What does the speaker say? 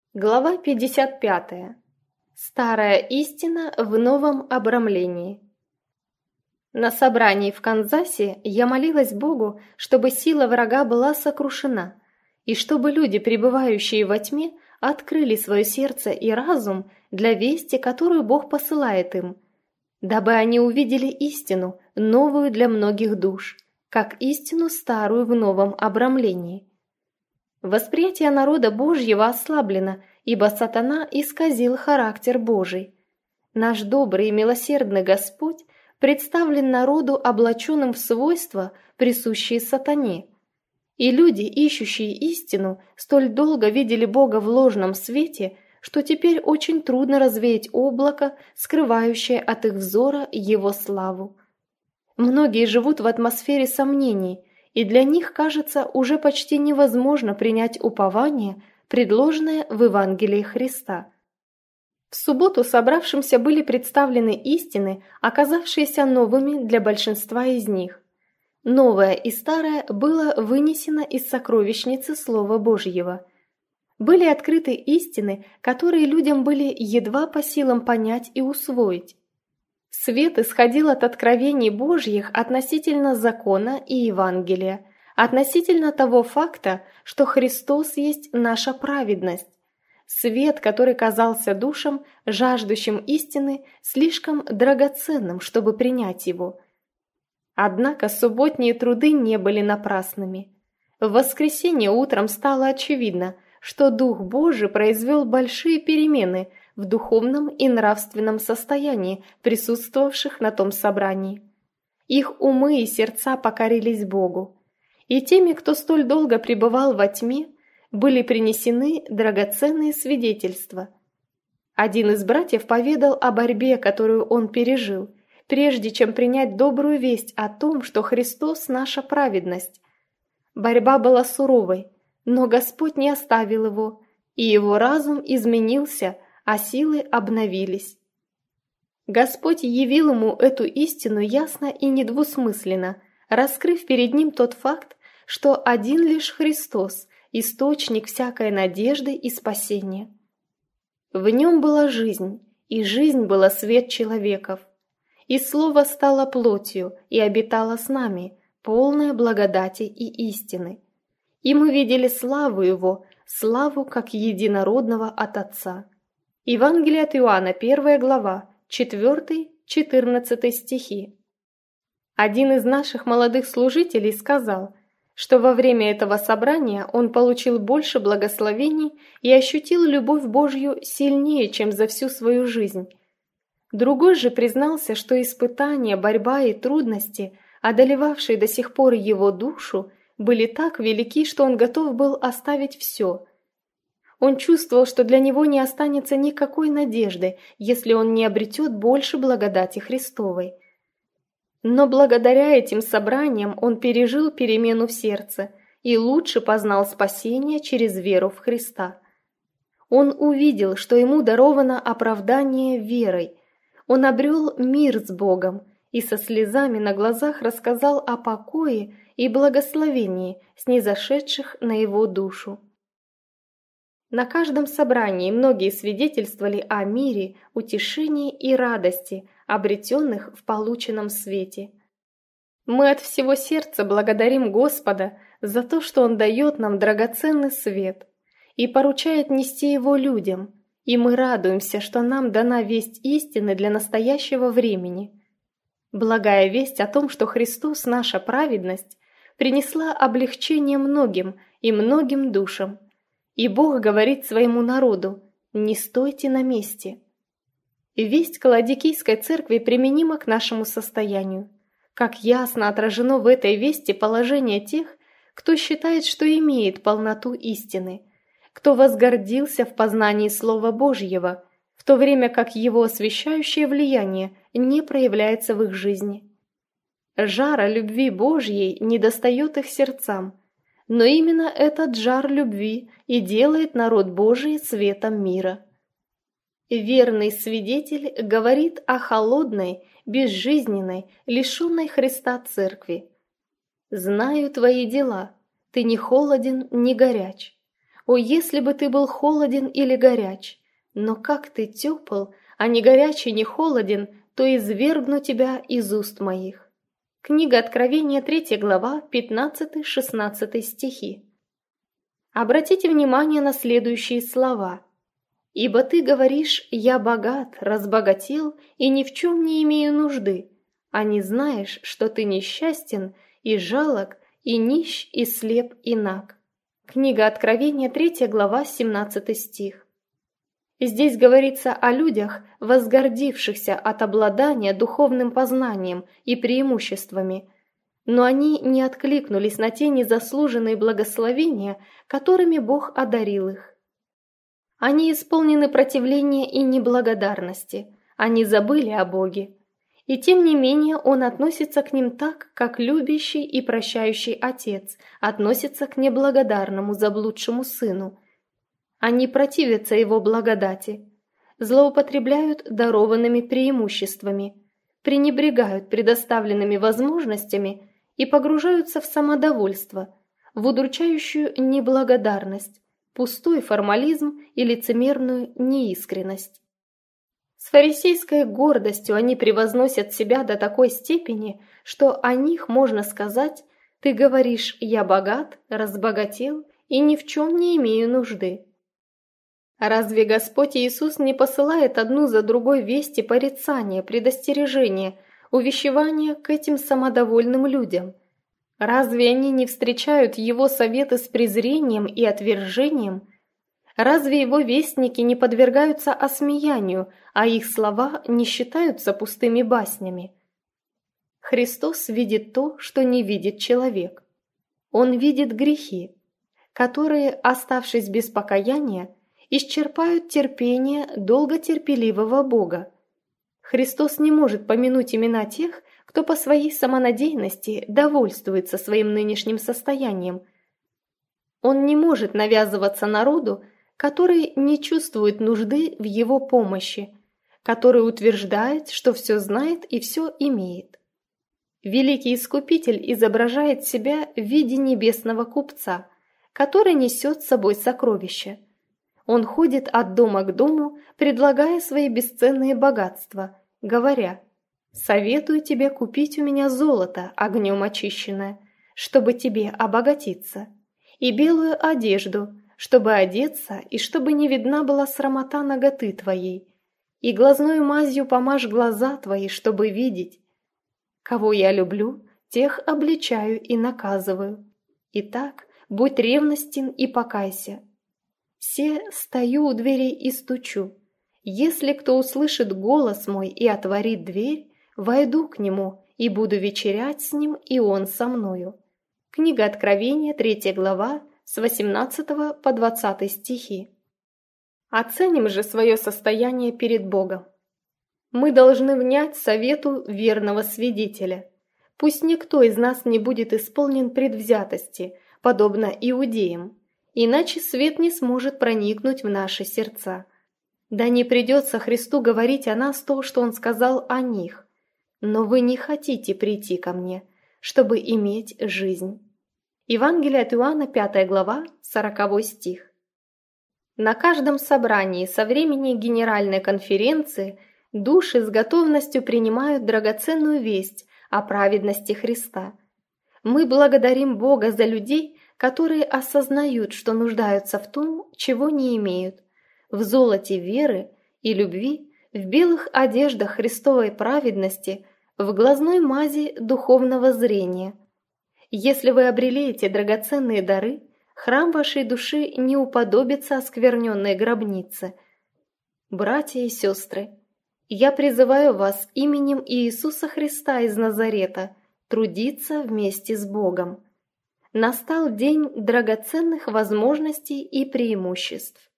Глава 55. Старая истина в новом обрамлении. На собрании в Канзасе я молилась Богу, чтобы сила врага была сокрушена, и чтобы люди, пребывающие во тьме, открыли свое сердце и разум для вести, которую Бог посылает им, дабы они увидели истину, новую для многих душ, как истину старую в новом обрамлении. Восприятие народа Божьего ослаблено, ибо сатана исказил характер Божий. Наш добрый и милосердный Господь представлен народу облаченным в свойства, присущие сатане. И люди, ищущие истину, столь долго видели Бога в ложном свете, что теперь очень трудно развеять облако, скрывающее от их взора Его славу. Многие живут в атмосфере сомнений, и для них, кажется, уже почти невозможно принять упование, предложенное в Евангелии Христа. В субботу собравшимся были представлены истины, оказавшиеся новыми для большинства из них. Новое и старое было вынесено из сокровищницы Слова Божьего. Были открыты истины, которые людям были едва по силам понять и усвоить. Свет исходил от откровений Божьих относительно закона и Евангелия, относительно того факта, что Христос есть наша праведность. Свет, который казался душам, жаждущим истины, слишком драгоценным, чтобы принять его. Однако субботние труды не были напрасными. В воскресенье утром стало очевидно, что Дух Божий произвел большие перемены в духовном и нравственном состоянии присутствовавших на том собрании. Их умы и сердца покорились Богу, и теми, кто столь долго пребывал во тьме, были принесены драгоценные свидетельства. Один из братьев поведал о борьбе, которую он пережил, прежде чем принять добрую весть о том, что Христос – наша праведность. Борьба была суровой, но Господь не оставил его, и его разум изменился, а силы обновились. Господь явил ему эту истину ясно и недвусмысленно, раскрыв перед ним тот факт, что один лишь Христос – источник всякой надежды и спасения. В нем была жизнь, и жизнь была свет человеков. И Слово стало плотью и обитало с нами, полное благодати и истины. И мы видели славу Его, славу как единородного от Отца. Евангелие от Иоанна, 1 глава, 4-14 стихи. Один из наших молодых служителей сказал, что во время этого собрания он получил больше благословений и ощутил любовь Божью сильнее, чем за всю свою жизнь. Другой же признался, что испытания, борьба и трудности, одолевавшие до сих пор его душу, были так велики, что он готов был оставить все. Он чувствовал, что для него не останется никакой надежды, если он не обретет больше благодати Христовой. Но благодаря этим собраниям он пережил перемену в сердце и лучше познал спасение через веру в Христа. Он увидел, что ему даровано оправдание верой. Он обрел мир с Богом и со слезами на глазах рассказал о покое и благословении, снизошедших на его душу. На каждом собрании многие свидетельствовали о мире, утешении и радости, обретенных в полученном свете. Мы от всего сердца благодарим Господа за то, что Он дает нам драгоценный свет и поручает нести его людям, и мы радуемся, что нам дана весть истины для настоящего времени. Благая весть о том, что Христос, наша праведность, принесла облегчение многим и многим душам. И Бог говорит своему народу: «Не стойте на месте». И весть к Ладикийской церкви применима к нашему состоянию. Как ясно отражено в этой вести положение тех, кто считает, что имеет полноту истины, кто возгордился в познании Слова Божьего, в то время как его освящающее влияние не проявляется в их жизни. Жара любви Божьей недостает их сердцам, но именно этот жар любви и делает народ Божий светом мира. Верный свидетель говорит о холодной, безжизненной, лишенной Христа церкви. «Знаю твои дела, ты не холоден, не горяч. О, если бы ты был холоден или горяч! Но как ты тепл, а не горяч и не холоден, то извергну тебя из уст моих». Книга Откровения, 3 глава, 15-16 стихи. Обратите внимание на следующие слова. «Ибо ты говоришь, я богат, разбогател и ни в чем не имею нужды, а не знаешь, что ты несчастен и жалок, и нищ, и слеп, и наг». Книга Откровения, 3 глава, 17 стих. Здесь говорится о людях, возгордившихся от обладания духовным познанием и преимуществами, но они не откликнулись на те незаслуженные благословения, которыми Бог одарил их. Они исполнены противления и неблагодарности, они забыли о Боге. И тем не менее Он относится к ним так, как любящий и прощающий отец относится к неблагодарному заблудшему сыну. Они противятся Его благодати, злоупотребляют дарованными преимуществами, пренебрегают предоставленными возможностями и погружаются в самодовольство, в удручающую неблагодарность, пустой формализм и лицемерную неискренность. С фарисейской гордостью они превозносят себя до такой степени, что о них можно сказать: «Ты говоришь, я богат, разбогател и ни в чем не имею нужды». Разве Господь Иисус не посылает одну за другой вести порицания, предостережения, увещевания к этим самодовольным людям? Разве они не встречают Его советы с презрением и отвержением? Разве Его вестники не подвергаются осмеянию, а их слова не считаются пустыми баснями? Христос видит то, что не видит человек. Он видит грехи, которые, оставшись без покаяния, исчерпают терпение долготерпеливого Бога. Христос не может помянуть имена тех, кто по своей самонадеянности довольствуется своим нынешним состоянием. Он не может навязываться народу, который не чувствует нужды в его помощи, который утверждает, что все знает и все имеет. Великий Искупитель изображает себя в виде небесного купца, который несет с собой сокровища. Он ходит от дома к дому, предлагая свои бесценные богатства, говоря: «Советую тебе купить у меня золото, огнем очищенное, чтобы тебе обогатиться, и белую одежду, чтобы одеться, и чтобы не видна была срамота наготы твоей, и глазною мазью помажь глаза твои, чтобы видеть. Кого я люблю, тех обличаю и наказываю. Итак, будь ревностен и покайся. Се стою у дверей и стучу. Если кто услышит голос мой и отворит дверь, войду к нему и буду вечерять с ним, и он со мною». Книга Откровения, 3 глава, с 18 по 20 стихи. Оценим же свое состояние перед Богом. Мы должны внять совету верного свидетеля. Пусть никто из нас не будет исполнен предвзятости, подобно иудеям, иначе свет не сможет проникнуть в наши сердца. Да не придется Христу говорить о нас то, что Он сказал о них. Но вы не хотите прийти ко мне, чтобы иметь жизнь. Евангелие от Иоанна, 5 глава, 40 стих. На каждом собрании со времени Генеральной конференции души с готовностью принимают драгоценную весть о праведности Христа. Мы благодарим Бога за людей, которые осознают, что нуждаются в том, чего не имеют, в золоте веры и любви, в белых одеждах Христовой праведности, в глазной мази духовного зрения. Если вы обрели эти драгоценные дары, храм вашей души не уподобится оскверненной гробнице. Братья и сестры, я призываю вас именем Иисуса Христа из Назарета трудиться вместе с Богом. Настал день драгоценных возможностей и преимуществ.